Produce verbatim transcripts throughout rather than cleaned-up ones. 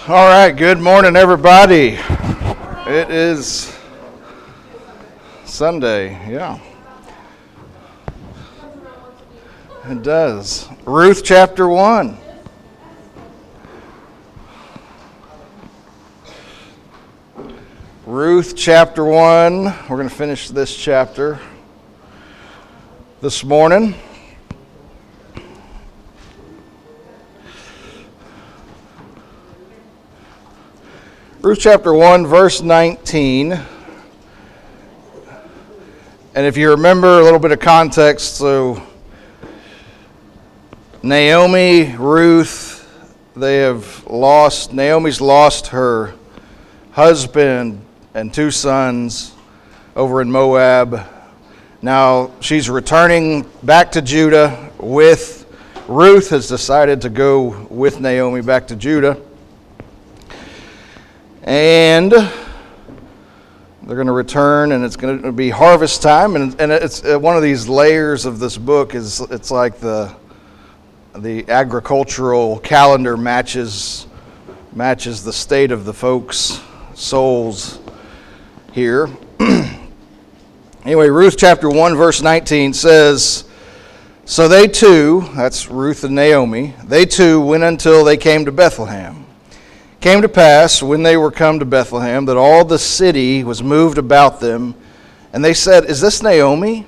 All right, good morning, everybody. It is Sunday, yeah. It does. Ruth chapter one. Ruth chapter one. We're going to finish this chapter this morning. Ruth chapter one, verse nineteen. And if you remember a little bit of context, so Naomi, Ruth, they have lost, Naomi's lost her husband and two sons over in Moab. Now she's returning back to Judah with, Ruth has decided to go with Naomi back to Judah. And they're going to return, and it's going to be harvest time. And, and it's uh, one of these layers of this book is it's like the the agricultural calendar matches matches the state of the folks' souls here. Anyway, Ruth chapter one, verse nineteen says, "So they too," that's Ruth and Naomi, "they too went until they came to Bethlehem. Came to pass, when they were come to Bethlehem, that all the city was moved about them. And they said, Is this Naomi?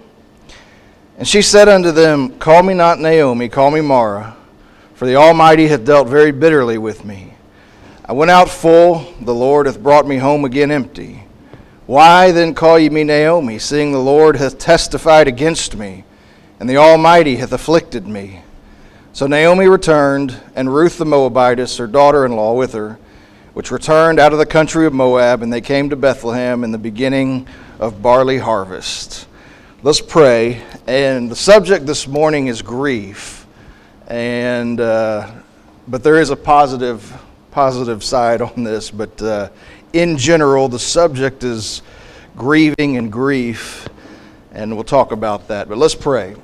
And she said unto them, Call me not Naomi, call me Mara, for the Almighty hath dealt very bitterly with me. I went out full, the Lord hath brought me home again empty. Why then call ye me Naomi, seeing the Lord hath testified against me, and the Almighty hath afflicted me? So Naomi returned, and Ruth the Moabitess, her daughter-in-law, with her, which returned out of the country of Moab, and they came to Bethlehem in the beginning of barley harvest." Let's pray. And the subject this morning is grief, and uh, but there is a positive positive side on this. But uh, in general, the subject is grieving and grief, and we'll talk about that. But let's pray.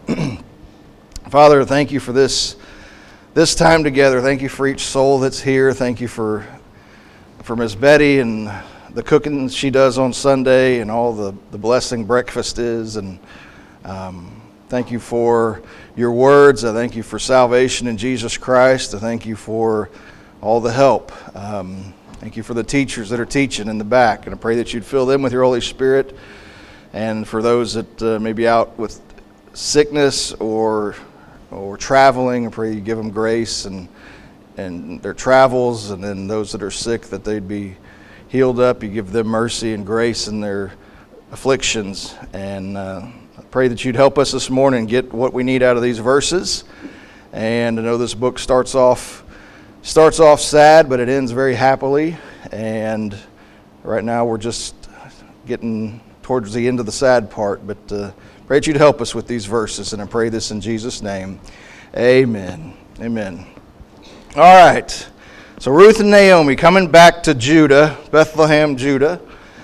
Father, thank you for this this time together. Thank you for each soul that's here. Thank you for for Miss Betty and the cooking she does on Sunday and all the, the blessing breakfast is. And um, thank you for your words. I thank you for salvation in Jesus Christ. I thank you for all the help. Um, thank you for the teachers that are teaching in the back. And I pray that you'd fill them with your Holy Spirit. And for those that uh, may be out with sickness or or traveling, I pray you give them grace and and their travels, and then those that are sick, that they'd be healed up. You give them mercy and grace in their afflictions. And uh, I pray that you'd help us this morning and get what we need out of these verses. And I know this book starts off starts off sad, but it ends very happily. And right now we're just getting towards the end of the sad part. But uh, pray that you'd help us with these verses, and I pray this in Jesus' name. Amen. Amen. All right, so Ruth and Naomi coming back to Judah, Bethlehem, Judah,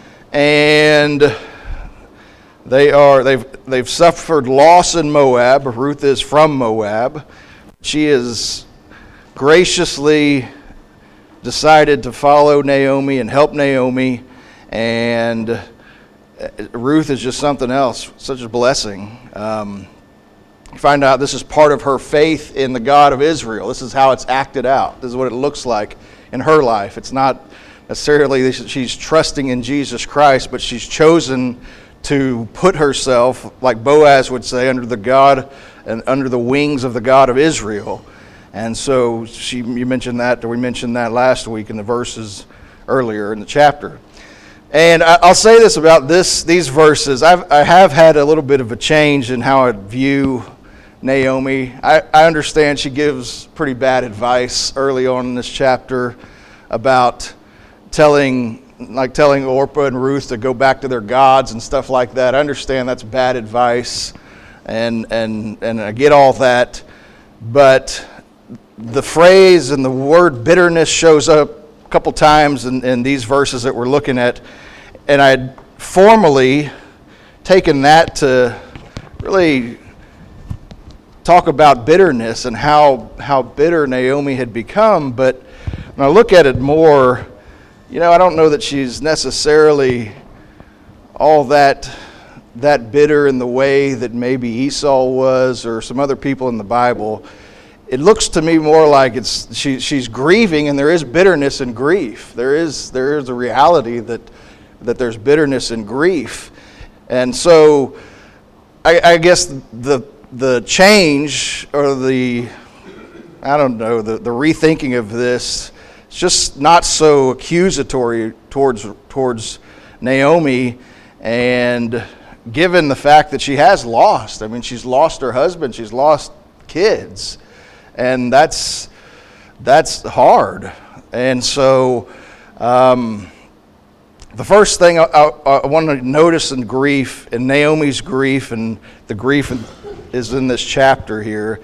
and they are they've they've suffered loss in Moab. Ruth is from Moab. She has graciously decided to follow Naomi and help Naomi, and Ruth is just something else, such a blessing. Um, You find out this is part of her faith in the God of Israel. This is how it's acted out. This is what it looks like in her life. It's not necessarily that she's trusting in Jesus Christ, but she's chosen to put herself, like Boaz would say, under the God and under the wings of the God of Israel. And so she, you mentioned that, or we mentioned that last week in the verses earlier in the chapter. And I'll say this about this these verses. I've, I have had a little bit of a change in how I view Naomi. I, I understand she gives pretty bad advice early on in this chapter about telling, like telling Orpah and Ruth to go back to their gods and stuff like that. I understand that's bad advice, and and and I get all that. But the phrase and the word bitterness shows up a couple times in, in these verses that we're looking at, and I had formally taken that to really talk about bitterness and how how bitter Naomi had become. But when I look at it more, you know, I don't know that she's necessarily all that that bitter in the way that maybe Esau was or some other people in the Bible. It looks to me more like it's she she's grieving, and there is bitterness and grief. There is there is a reality that that there's bitterness and grief, and so I, I guess the the change or the I don't know the the rethinking of this. It's just not so accusatory towards towards Naomi, and given the fact that she has lost, I mean, she's lost her husband, she's lost kids, and that's that's hard. And so, um, the first thing I, I, I want to notice in grief, in Naomi's grief, and the grief is in this chapter here,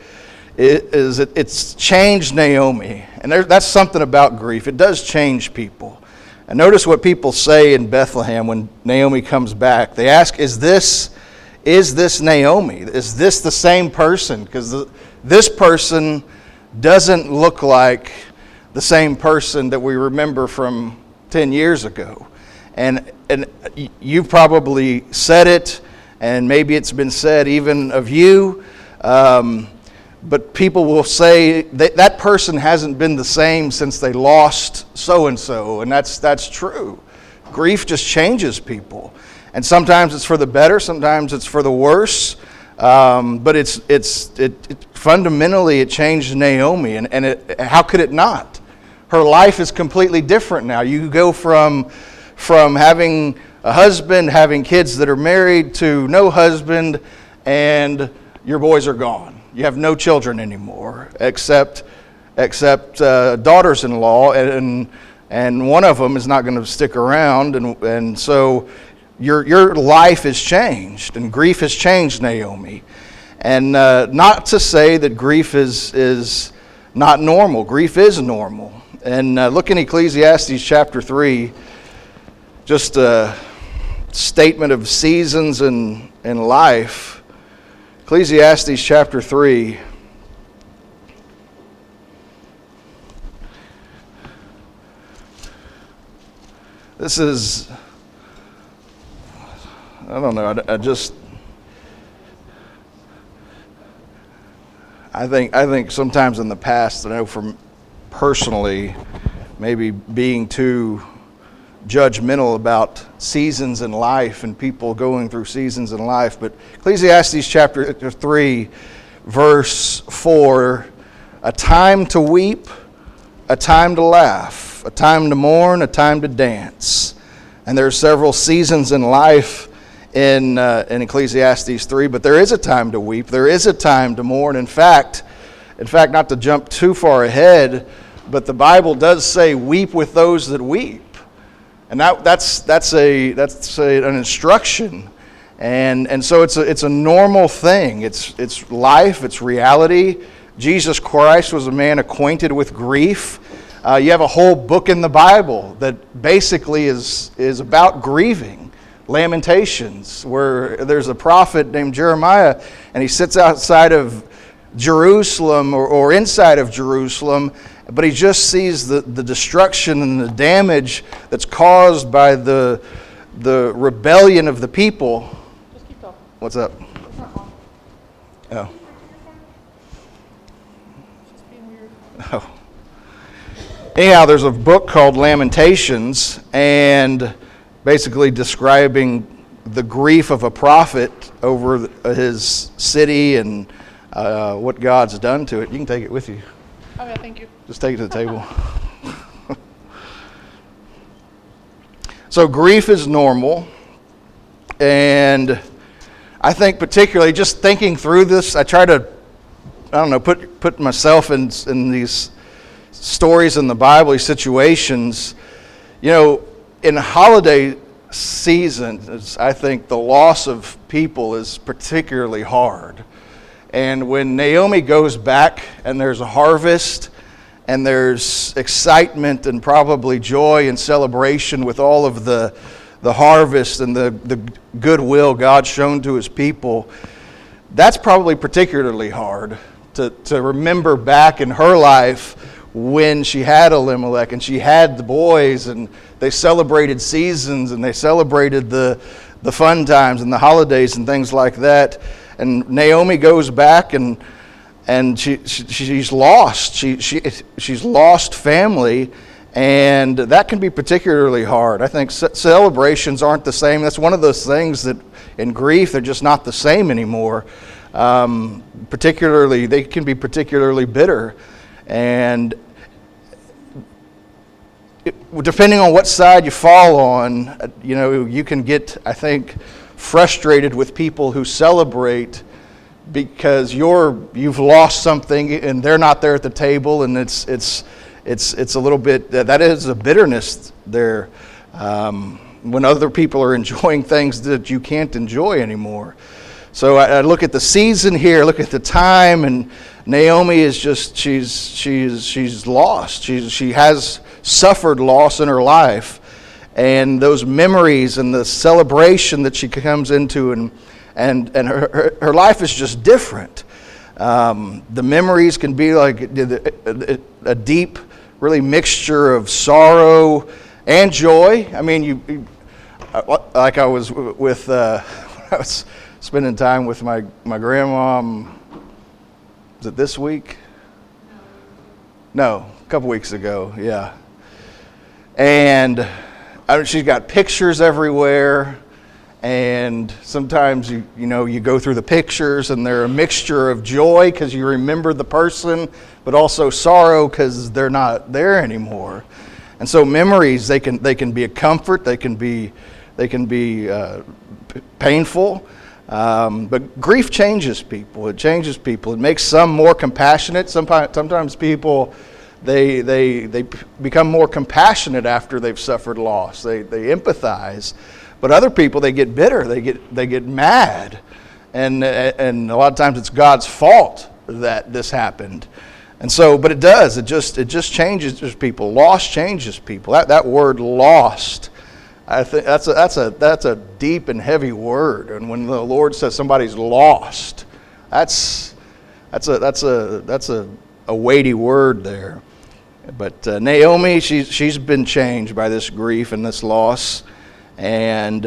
is it, it's changed Naomi. And there, that's something about grief. It does change people. And notice what people say in Bethlehem when Naomi comes back. They ask, is this, is this Naomi? Is this the same person? Because this person doesn't look like the same person that we remember from ten years ago. And, and you've probably said it, and maybe it's been said even of you. Um, But people will say that that person hasn't been the same since they lost so-and-so, and that's that's true. Grief just changes people. And sometimes it's for the better, sometimes it's for the worse. Um, but it's it's it, it fundamentally it changed Naomi, and, and it, how could it not? Her life is completely different now. You go from from having a husband, having kids that are married, to no husband, and your boys are gone. You have no children anymore, except except uh, daughters-in-law, and and one of them is not going to stick around, and and so your your life is changed, and grief has changed Naomi, and uh, not to say that grief is is not normal. Grief is normal, and uh, look in Ecclesiastes chapter three, just a statement of seasons in in life. Ecclesiastes chapter three. This is, I don't know, I, I just, I think, I think sometimes in the past, I know from personally, maybe being too judgmental about seasons in life and people going through seasons in life. But Ecclesiastes chapter three, verse four, a time to weep, a time to laugh, a time to mourn, a time to dance. And there are several seasons in life in uh, in Ecclesiastes three, but there is a time to weep, there is a time to mourn. In fact, in fact, not to jump too far ahead, but the Bible does say, weep with those that weep. And that, that's that's a that's a, an instruction, and and so it's a it's a normal thing. It's it's life. It's reality. Jesus Christ was a man acquainted with grief. Uh, you have a whole book in the Bible that basically is is about grieving, Lamentations, where there's a prophet named Jeremiah, and he sits outside of Jerusalem or, or inside of Jerusalem. But he just sees the, the destruction and the damage that's caused by the the rebellion of the people. Just keep talking. What's up? Oh. Just being weird. Oh. Anyhow, there's a book called Lamentations, and basically describing the grief of a prophet over his city and uh, what God's done to it. You can take it with you. Okay, thank you. Just take it to the table. So grief is normal, and I think particularly just thinking through this, I try to, I don't know, put put myself in in these stories in the Bible, these situations. You know, in holiday season, I think the loss of people is particularly hard. And when Naomi goes back and there's a harvest and there's excitement and probably joy and celebration with all of the the harvest and the, the goodwill God's shown to his people, that's probably particularly hard to, to remember back in her life when she had Elimelech and she had the boys, and they celebrated seasons and they celebrated the the fun times and the holidays and things like that. And Naomi goes back and and she, she she's lost. She she she's lost family, and that can be particularly hard. I think ce- celebrations aren't the same. That's one of those things that in grief they're just not the same anymore. Um, particularly, they can be particularly bitter, and it, depending on what side you fall on, you know, you can get, I think, frustrated with people who celebrate because you're you've lost something and they're not there at the table, and it's it's it's it's a little bit that is a bitterness there um, when other people are enjoying things that you can't enjoy anymore. So I, I look at the season here, look at the time, and Naomi is just she's she's she's lost. She's she has suffered loss in her life, and those memories and the celebration that she comes into, and and and her her, her life is just different. Um, the memories can be like a, a deep, really mixture of sorrow and joy. I mean, you, you like I was with uh, I was spending time with my my grandma. Was it this week? No, a couple weeks ago. Yeah, and I mean, she's got pictures everywhere. And sometimes you you know you go through the pictures and they're a mixture of joy because you remember the person, but also sorrow because they're not there anymore. And so memories, they can they can be a comfort, they can be they can be uh, p- painful, um, but grief changes people. It changes people. It makes some more compassionate. Sometimes sometimes people they they they become more compassionate after they've suffered loss. They they empathize. But other people, they get bitter, they get they get mad, and and a lot of times it's God's fault that this happened, and so. But it does. It just it just changes people. Loss changes people. That that word "lost," I think that's a that's a that's a deep and heavy word. And when the Lord says somebody's lost, that's that's a that's a that's a, a weighty word there. But uh, Naomi, she's she's been changed by this grief and this loss. And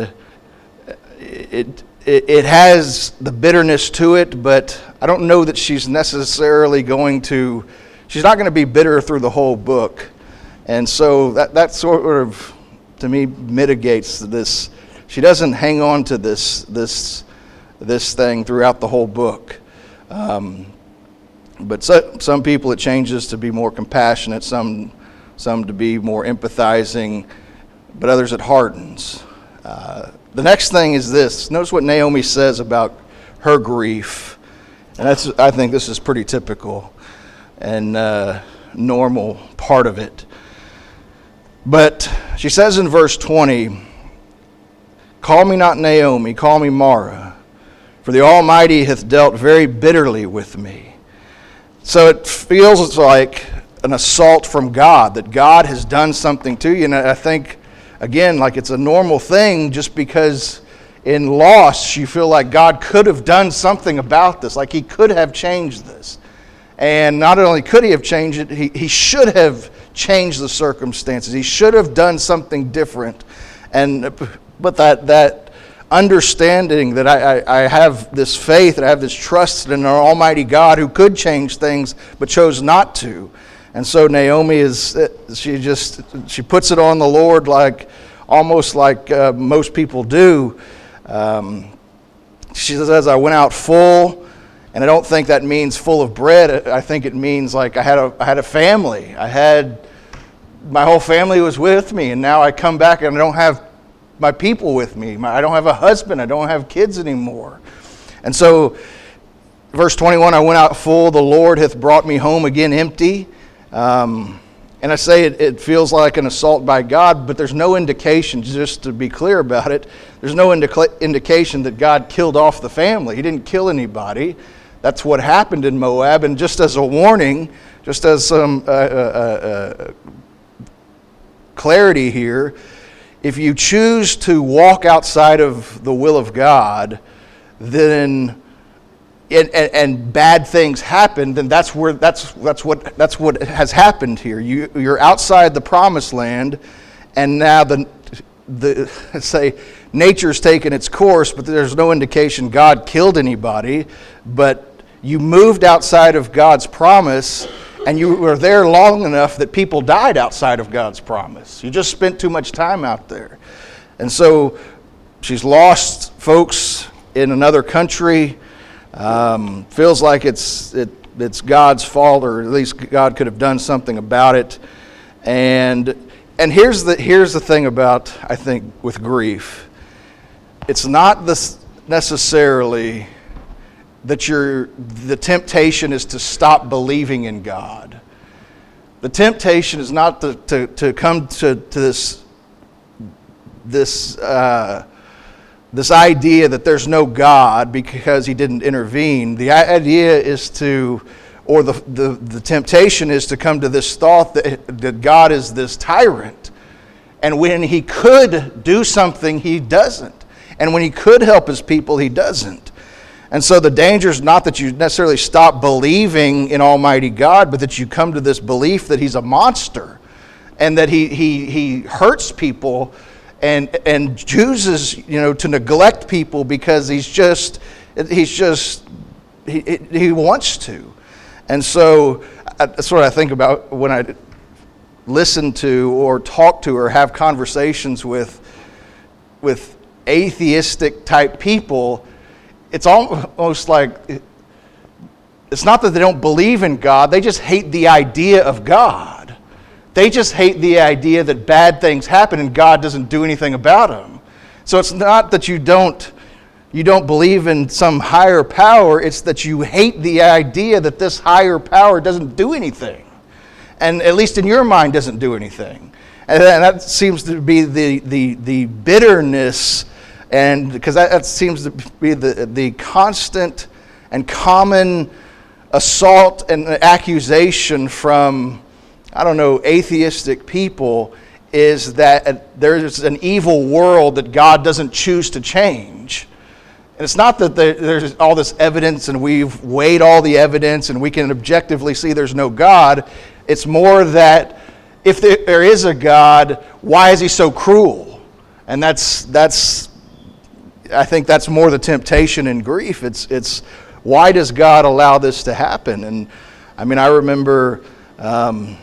it, it it has the bitterness to it, but I don't know that she's necessarily going to, she's not going to be bitter through the whole book. And so that, that sort of, to me, mitigates this. She doesn't hang on to this this this thing throughout the whole book. Um, but so, some people it changes to be more compassionate, some some to be more empathizing, but others it hardens. Uh, the next thing is this. Notice what Naomi says about her grief. And that's, I think this is pretty typical and uh, normal part of it. But she says in verse twenty, "Call me not Naomi, call me Mara, for the Almighty hath dealt very bitterly with me." So it feels like an assault from God, that God has done something to you. And I think, again, like it's a normal thing, just because in loss you feel like God could have done something about this, like he could have changed this. And not only could he have changed it, he, he should have changed the circumstances. He should have done something different. And but that that understanding that I, I, I have this faith, that I have this trust in our Almighty God who could change things but chose not to. And so Naomi is, she just, she puts it on the Lord like, almost like uh, most people do. Um, she says, "I went out full," and I don't think that means full of bread. I think it means like I had a, I had a family. I had, my whole family was with me, and now I come back and I don't have my people with me. My, I don't have a husband. I don't have kids anymore. And so, verse twenty-one, "I went out full, the Lord hath brought me home again empty." Um, and I say it, it feels like an assault by God, but there's no indication, just to be clear about it, there's no indica- indication that God killed off the family. He didn't kill anybody. That's what happened in Moab. And just as a warning, just as some uh, uh, uh, clarity here, if you choose to walk outside of the will of God, then and, and, and bad things happen, then that's where that's that's what that's what has happened here. You you're outside the promised land, and now the the say nature's taken its course, but there's no indication God killed anybody. But you moved outside of God's promise, and you were there long enough that people died outside of God's promise. You just spent too much time out there, and so she's lost folks in another country. Um, feels like it's it, it's God's fault, or at least God could have done something about it. And and here's the here's the thing about, I think, with grief. It's not this necessarily that you're the temptation is to stop believing in God. The temptation is not to to, to come to, to this this. Uh, This idea that there's no God because he didn't intervene. The idea is to, or the, the, the temptation is to come to this thought that, that God is this tyrant. And when he could do something, he doesn't. And when he could help his people, he doesn't. And so the danger is not that you necessarily stop believing in Almighty God, but that you come to this belief that he's a monster and that he he he hurts people and and chooses, you know, to neglect people because he's just he's just he he wants to. And so that's what I think about when I listen to or talk to or have conversations with with atheistic type people. It's almost like it's not that they don't believe in God, they just hate the idea of God. They just hate the idea that bad things happen and God doesn't do anything about them. So it's not that you don't you don't believe in some higher power, it's that you hate the idea that this higher power doesn't do anything. And at least in your mind doesn't do anything. And that seems to be the the the bitterness, and because that, that seems to be the the constant and common assault and accusation from, I don't know, atheistic people, is that there's an evil world that God doesn't choose to change. And it's not that there's all this evidence and we've weighed all the evidence and we can objectively see there's no God. It's more that if there is a God, why is he so cruel? And that's that's I think that's more the temptation in grief. It's it's why does God allow this to happen? And I mean, I remember um,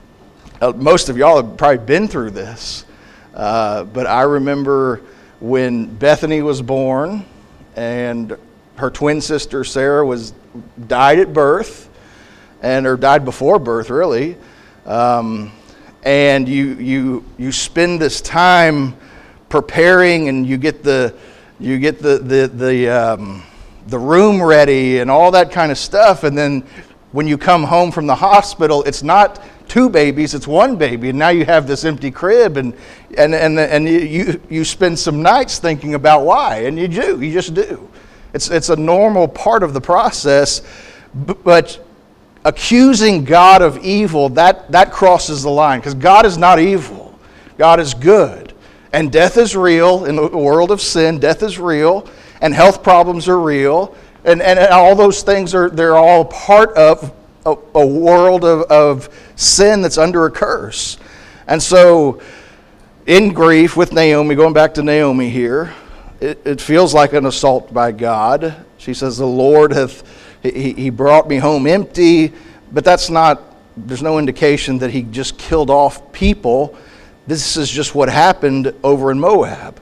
most of y'all have probably been through this, uh, but I remember when Bethany was born and her twin sister Sarah was died at birth, and or died before birth, really. Um, and you you you spend this time preparing, and you get the you get the the the um, the room ready and all that kind of stuff, and then when you come home from the hospital, it's not two babies, it's one baby, and now you have this empty crib, and and and and you you spend some nights thinking about why, and you do, you just do. It's it's a normal part of the process, but accusing God of evil, that that crosses the line, because God is not evil, God is good, and death is real in the world of sin. Death is real, and health problems are real, and and all those things are they're all part of a, a world of, of sin that's under a curse. And so in grief with Naomi, going back to Naomi here, it, it feels like an assault by God. She says, the Lord hath, he, he brought me home empty, but that's not, there's no indication that he just killed off people. This is just what happened over in Moab.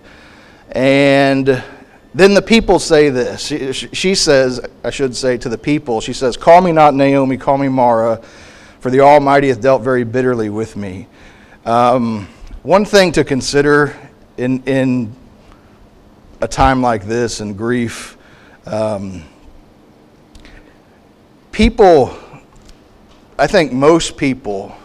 And then the people say this. She, she says, I should say to the people, she says, call me not Naomi, call me Mara, for the Almighty hath dealt very bitterly with me. Um, one thing to consider in in a time like this, in grief, um, people, I think most people,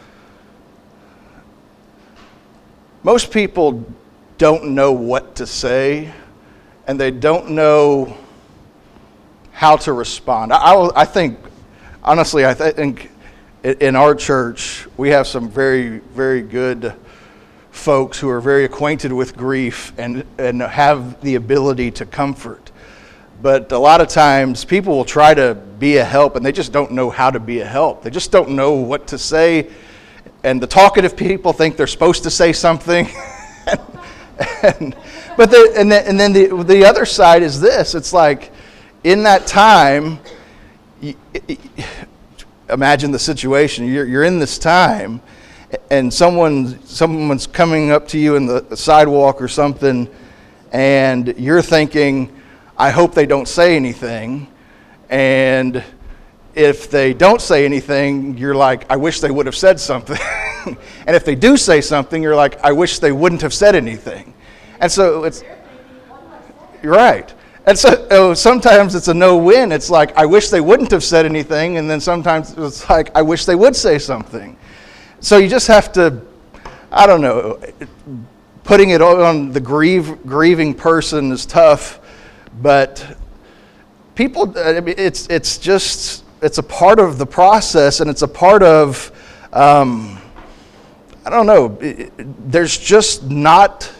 most people don't know what to say, and they don't know how to respond. I, I think, honestly, I think in our church, we have some very, very good folks who are very acquainted with grief and, and have the ability to comfort. But a lot of times people will try to be a help and they just don't know how to be a help. They just don't know what to say. And the talkative people think they're supposed to say something. and, and, but the, and then, and then the, the other side is this. It's like in that time, you, imagine the situation. You're, you're in this time and someone someone's coming up to you in the sidewalk or something and you're thinking, I hope they don't say anything. And if they don't say anything, you're like, I wish they would have said something. And if they do say something, you're like, I wish they wouldn't have said anything. And so it's, you're right. And so oh, sometimes it's a no-win. It's like, I wish they wouldn't have said anything. And then sometimes it's like, I wish they would say something. So you just have to, I don't know, putting it on the grieve, grieving person is tough. But people, it's it's just, it's a part of the process, and it's a part of, um, I don't know, there's just not,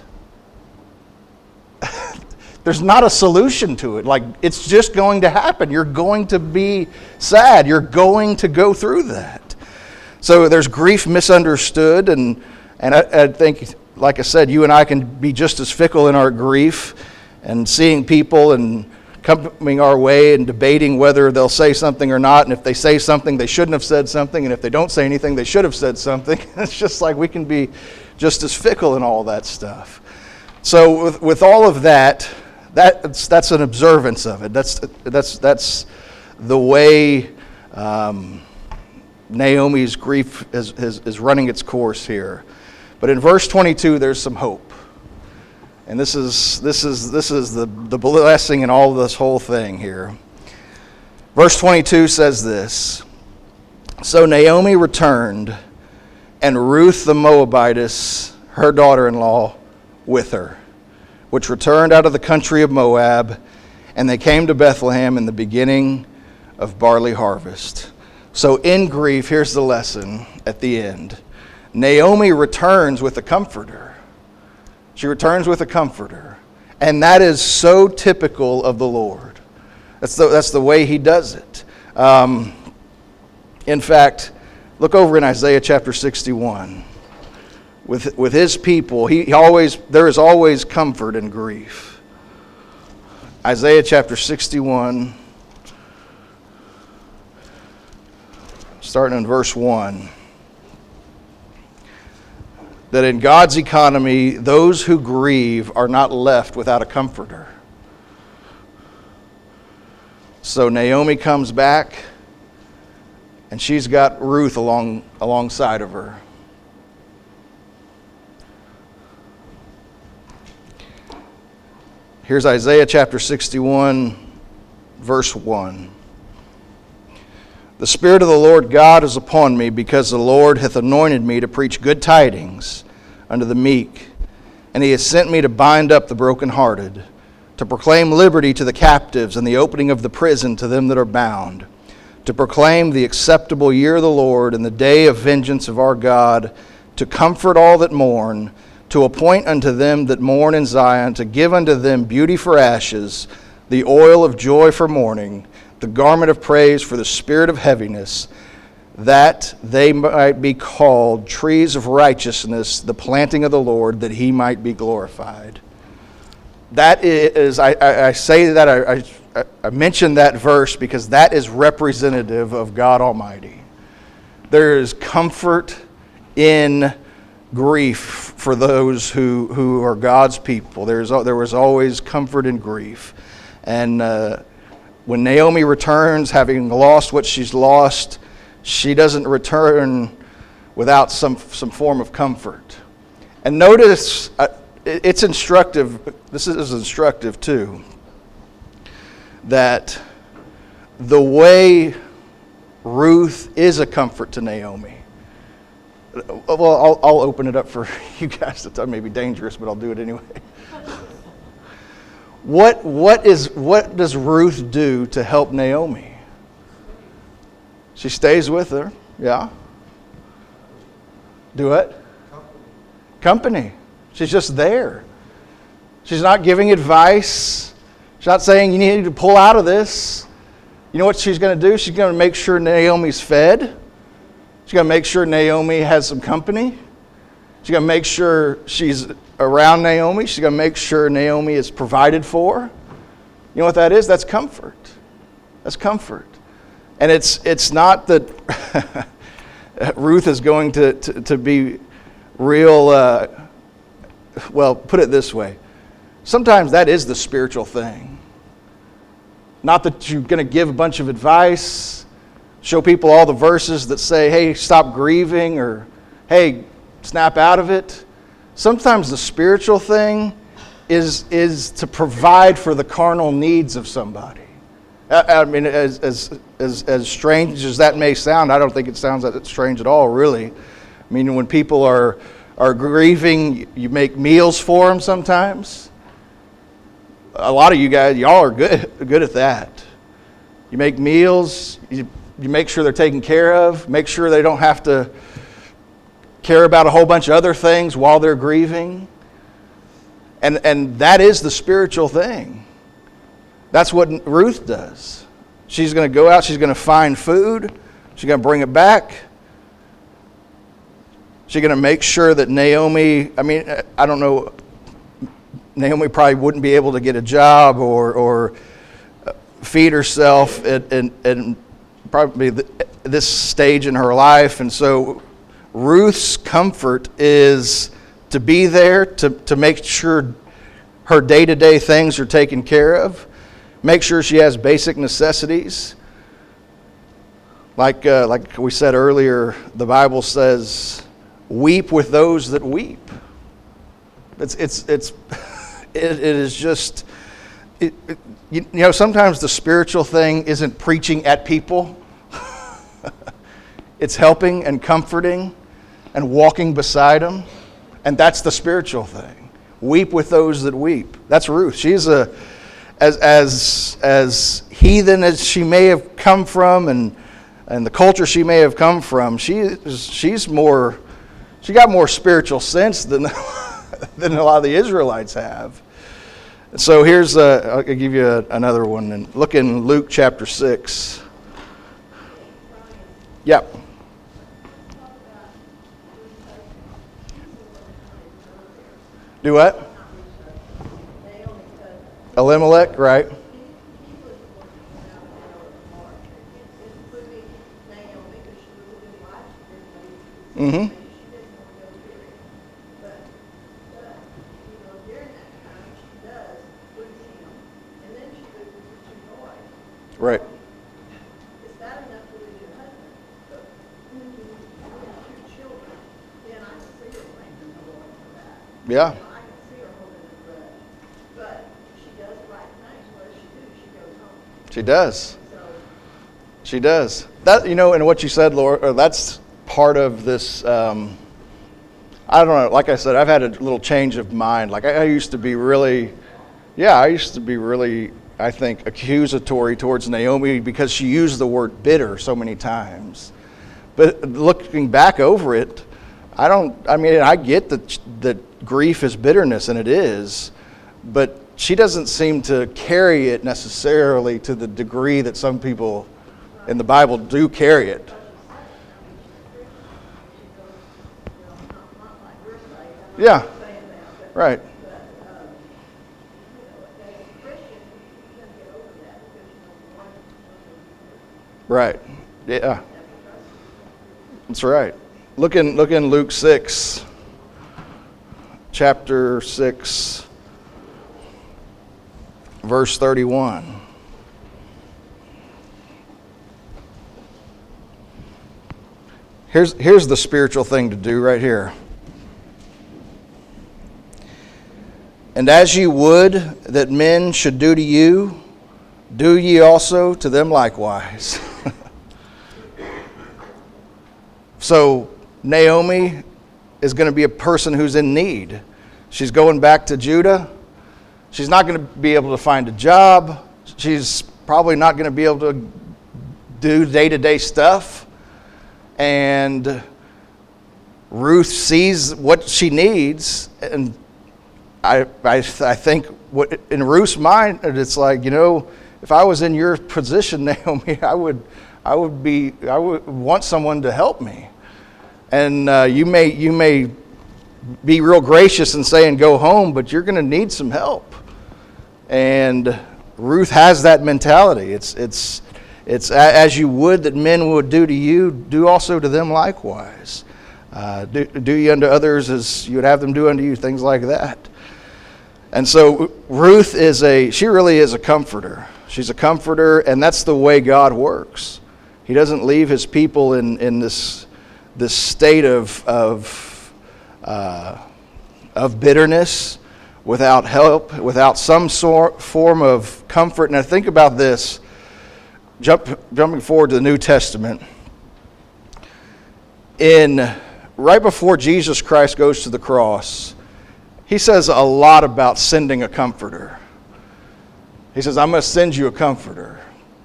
there's not a solution to it. Like, it's just going to happen. You're going to be sad. You're going to go through that. So there's grief misunderstood, and, and I, I think, like I said, you and I can be just as fickle in our grief, and seeing people and coming our way and debating whether they'll say something or not. And if they say something, they shouldn't have said something. And if they don't say anything, they should have said something. It's just like we can be just as fickle in all that stuff. So with, with all of that, that's, that's an observance of it. That's, that's, that's the way um, Naomi's grief is, is, is running its course here. But in verse twenty-two, there's some hope. And this is this is this is the, the blessing in all of this whole thing here. Verse twenty-two says this: So Naomi returned, and Ruth the Moabitess, her daughter-in-law, with her, which returned out of the country of Moab, and they came to Bethlehem in the beginning of barley harvest. So in grief, here's the lesson at the end. Naomi returns with a comforter. She returns with a comforter. And that is so typical of the Lord. That's the, that's the way he does it. Um, in fact, look over in Isaiah chapter sixty-one. With, with his people, he, he always there is always comfort in grief. Isaiah chapter sixty-one, starting in verse one. That in God's economy, those who grieve are not left without a comforter. So Naomi comes back, and she's got Ruth along alongside of her. Here's Isaiah chapter sixty-one, verse one. The Spirit of the Lord God is upon me, because the Lord hath anointed me to preach good tidings unto the meek. And he has sent me to bind up the brokenhearted, to proclaim liberty to the captives, and the opening of the prison to them that are bound, to proclaim the acceptable year of the Lord, and the day of vengeance of our God, to comfort all that mourn, to appoint unto them that mourn in Zion, to give unto them beauty for ashes, the oil of joy for mourning, the garment of praise for the spirit of heaviness, that they might be called trees of righteousness, the planting of the Lord, that he might be glorified. That is, I, I, I say that, I, I, I mention that verse because that is representative of God Almighty. There is comfort in grief for those who, who are God's people. There's, there was always comfort in grief. And uh, when Naomi returns, having lost what she's lost, she doesn't return without some, some form of comfort. And notice, uh, it's instructive, this is instructive too, that the way Ruth is a comfort to Naomi. Well, I'll, I'll open it up for you guys. That may be dangerous, but I'll do it anyway. What what is what does Ruth do to help Naomi? She stays with her, yeah. Do what? Company. Company. She's just there. She's not giving advice. She's not saying you need to pull out of this. You know what she's going to do? She's going to make sure Naomi's fed. She's going to make sure Naomi has some company. She's going to make sure she's around Naomi. She's going to make sure Naomi is provided for. You know what that is? That's comfort. That's comfort. And it's it's not that Ruth is going to, to, to be real, uh, well, put it this way. Sometimes that is the spiritual thing. Not that you're going to give a bunch of advice, show people all the verses that say, hey, stop grieving, or hey, snap out of it. Sometimes the spiritual thing is, is to provide for the carnal needs of somebody. I, I mean, as, as, as, as strange as that may sound, I don't think it sounds that strange at all, really. I mean, when people are, are grieving, you make meals for them sometimes. A lot of you guys, y'all are good good at that. You make meals, you, you make sure they're taken care of, make sure they don't have to care about a whole bunch of other things while they're grieving. And, and that is the spiritual thing. That's what Ruth does. She's going to go out, she's going to find food, she's going to bring it back. She's going to make sure that Naomi, I mean, I don't know, Naomi probably wouldn't be able to get a job or or feed herself at, at, at probably this stage in her life. And so Ruth's comfort is to be there, to, to make sure her day-to-day things are taken care of, make sure she has basic necessities. Like, uh, like we said earlier, the Bible says, weep with those that weep. It's, it's, it's, it, it is just, it, it, you, you know, sometimes the spiritual thing isn't preaching at people. It's helping and comforting and walking beside them. And that's the spiritual thing. Weep with those that weep. That's Ruth. She's a, as, as, as heathen as she may have come from and, and the culture she may have come from, she, she's more, she got more spiritual sense than than a lot of the Israelites have. So here's, a, I'll give you a, another one. And look in Luke chapter six. Yep. Do what? Elimelech, right? Mm-hmm. Right. Is that enough to lose your husband? But when you have two children, then I can see her blaming the Lord for that. Yeah. You know, I can see her holding a grudge. But she does the right things. What does she do? She goes home. She does. So, She does. That, you know, and what you said, Laura, that's part of this. Um, I don't know. Like I said, I've had a little change of mind. Like I, I used to be really, yeah, I used to be really, I think, accusatory towards Naomi because she used the word bitter so many times. But looking back over it, I don't, I mean, I get that, that grief is bitterness, and it is, but she doesn't seem to carry it necessarily to the degree that some people in the Bible do carry it. Yeah, right. Right. Yeah. That's right. Look in look in Luke six, chapter six, verse thirty-one. Here's here's the spiritual thing to do right here. And as ye would that men should do to you, do ye also to them likewise. So Naomi is going to be a person who's in need. She's going back to Judah. She's not going to be able to find a job. She's probably not going to be able to do day-to-day stuff. And Ruth sees what she needs, and I, I, I think what in Ruth's mind, it's like, you know, if I was in your position, Naomi, I would, I would be, I would want someone to help me. And uh, you may, you may be real gracious and saying go home, but you're going to need some help. And Ruth has that mentality. It's, it's, it's as you would that men would do to you, do also to them likewise. Uh, do, do ye unto others as you would have them do unto you, things like that. And so Ruth is a, she really is a comforter. She's a comforter, and that's the way God works. He doesn't leave his people in, in this, this state of, of, uh, of bitterness, without help, without some sort, form of comfort. And I think about this, jump, jumping forward to the New Testament. In right before Jesus Christ goes to the cross, he says a lot about sending a comforter. He says, I'm going to send you a comforter.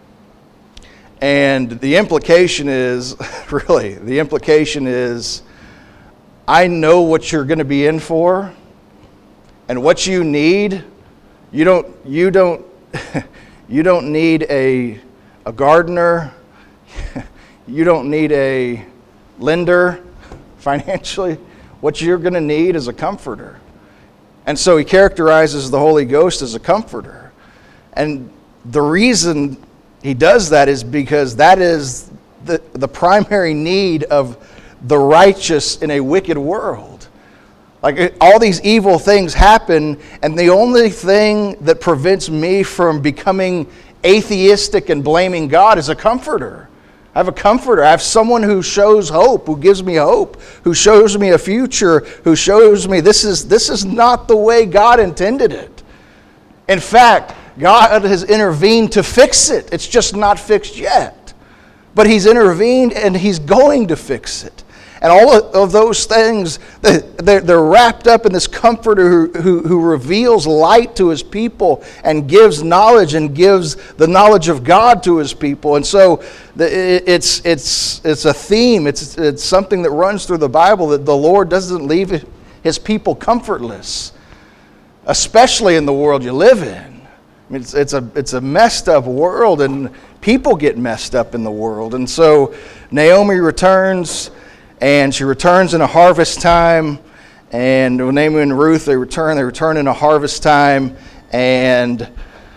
And the implication is, really, the implication is, I know what you're going to be in for, and what you need. You don't, you don't, you don't need a, a gardener. You don't need a lender financially. What you're going to need is a comforter. And so he characterizes the Holy Ghost as a comforter. And the reason he does that is because that is the, the primary need of the righteous in a wicked world. Like, all these evil things happen, and the only thing that prevents me from becoming atheistic and blaming God is a comforter. I have a comforter. I have someone who shows hope, who gives me hope, who shows me a future, who shows me this is, this is not the way God intended it. In fact, God has intervened to fix it. It's just not fixed yet. But he's intervened, and he's going to fix it. And all of those things, they're wrapped up in this comforter who, who, who reveals light to his people and gives knowledge and gives the knowledge of God to his people. And so it's, it's, it's a theme. It's, it's something that runs through the Bible, that the Lord doesn't leave his people comfortless, especially in the world you live in. I mean, it's, it's, a, it's a messed up world, and people get messed up in the world. And so Naomi returns. And she returns in a harvest time, and Naomi and Ruth, they return, they return in a harvest time, and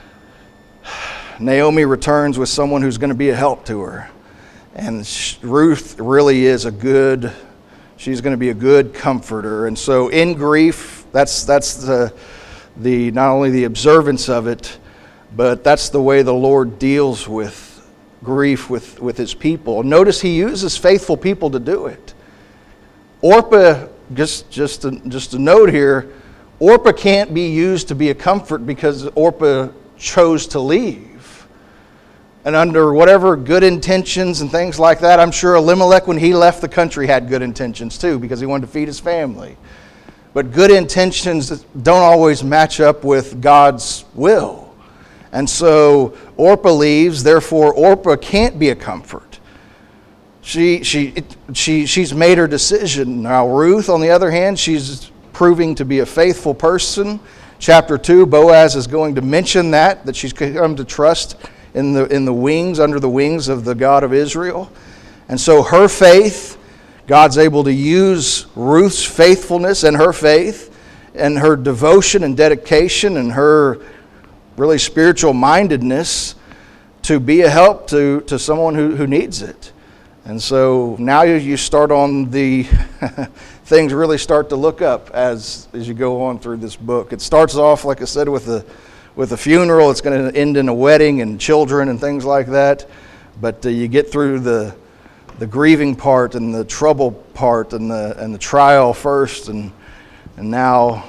Naomi returns with someone who's going to be a help to her. And Ruth really is a good, she's going to be a good comforter. And so in grief, that's that's the, the not only the observance of it, but that's the way the Lord deals with grief with, with his people. Notice he uses faithful people to do it. Orpah, just just a, just a note here, Orpah can't be used to be a comfort because Orpah chose to leave. And under whatever good intentions and things like that, I'm sure Elimelech, when he left the country, had good intentions too, because he wanted to feed his family. But good intentions don't always match up with God's will. And so Orpah leaves, therefore Orpah can't be a comfort. She, she, she, she's made her decision. Now Ruth, on the other hand, she's proving to be a faithful person. Chapter two, Boaz is going to mention that, that she's come to trust in the, in the wings, under the wings of the God of Israel. And so her faith, God's able to use Ruth's faithfulness and her faith and her devotion and dedication and her really spiritual mindedness to be a help to, to someone who, who needs it. And so now you start on the, things really start to look up as, as you go on through this book. It starts off, like I said, with a, with a funeral. It's going to end in a wedding and children and things like that. But uh, you get through the, the grieving part and the trouble part and the, and the trial first. And, and now...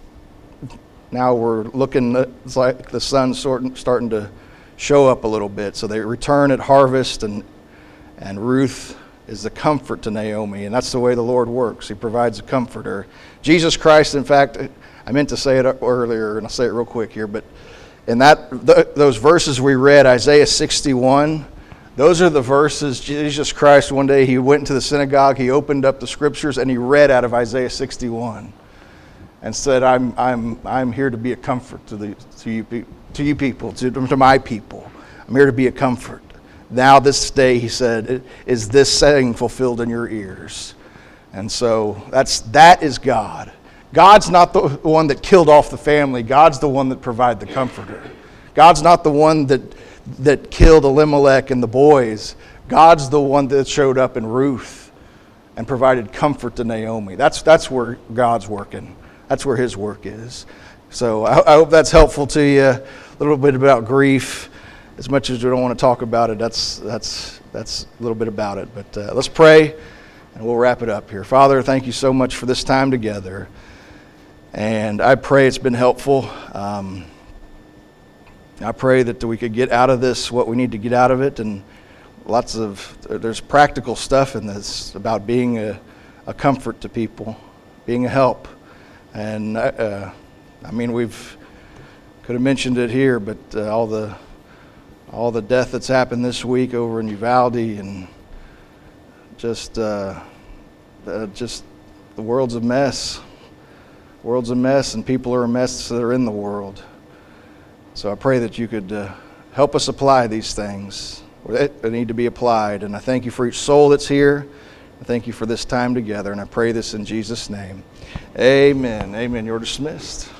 Now we're looking, it's like the sun's starting to show up a little bit. So they return at harvest, and and Ruth is the comfort to Naomi. And that's the way the Lord works. He provides a comforter. Jesus Christ, in fact, I meant to say it earlier, and I'll say it real quick here, but in that th- those verses we read, Isaiah sixty-one, those are the verses Jesus Christ, one day he went into the synagogue, he opened up the scriptures, and he read out of Isaiah sixty-one. and said, I'm, I'm, I'm here to be a comfort to, the, to, you, pe- to you people, to, to my people. I'm here to be a comfort. Now this day, he said, is this saying fulfilled in your ears? And so that's, that is God. God's not the one that killed off the family. God's the one that provided the comforter. God's not the one that, that killed Elimelech and the boys. God's the one that showed up in Ruth and provided comfort to Naomi. That's, that's where God's working. That's where his work is. So I, I hope that's helpful to you. A little bit about grief. As much as we don't want to talk about it, that's that's that's a little bit about it. But uh, let's pray, and we'll wrap it up here. Father, thank you so much for this time together. And I pray it's been helpful. Um, I pray that we could get out of this what we need to get out of it. And lots of, there's practical stuff in this about being a, a comfort to people, being a help. And uh, I mean, we've could have mentioned it here, but uh, all the all the death that's happened this week over in Uvalde, and just uh, uh, just the world's a mess. The world's a mess, and people are a mess that are in the world. So I pray that you could uh, help us apply these things that need to be applied. And I thank you for each soul that's here. I thank you for this time together, and I pray this in Jesus' name. Amen. Amen. You're dismissed.